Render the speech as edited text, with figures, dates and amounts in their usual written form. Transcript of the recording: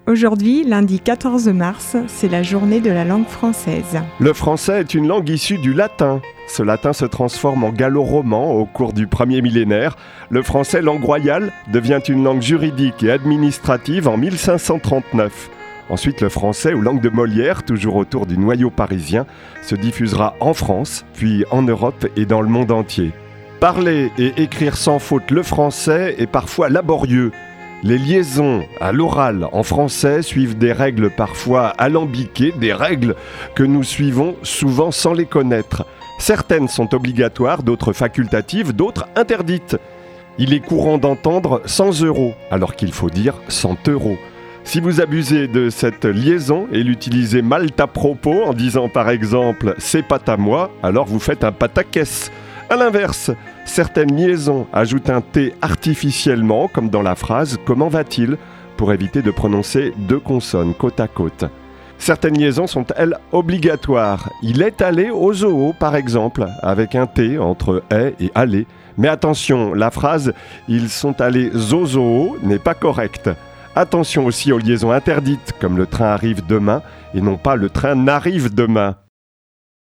Aujourd'hui, lundi 14 mars, c'est la journée de la langue française. Le français est une langue issue du latin. Ce latin se transforme en gallo-roman au cours du premier millénaire. Le français, langue royale, devient une langue juridique et administrative en 1539. Ensuite, le français, ou langue de Molière, toujours autour du noyau parisien, se diffusera en France, puis en Europe et dans le monde entier. Parler et écrire sans faute le français est parfois laborieux. Les liaisons à l'oral en français suivent des règles parfois alambiquées, des règles que nous suivons souvent sans les connaître. Certaines sont obligatoires, d'autres facultatives, d'autres interdites. Il est courant d'entendre 100 euros, alors qu'il faut dire 100 euros. Si vous abusez de cette liaison et l'utilisez mal à propos en disant par exemple « c'est pas à moi », alors vous faites un pataquès. A l'inverse, certaines liaisons ajoutent un T artificiellement, comme dans la phrase « comment va-t-il ?», pour éviter de prononcer deux consonnes côte à côte. Certaines liaisons sont, elles, obligatoires. Il est allé au zoo, par exemple, avec un T entre « est » et « aller ». Mais attention, la phrase « ils sont allés au zoo » n'est pas correcte. Attention aussi aux liaisons interdites, comme le train arrive demain et non pas le train n'arrive demain.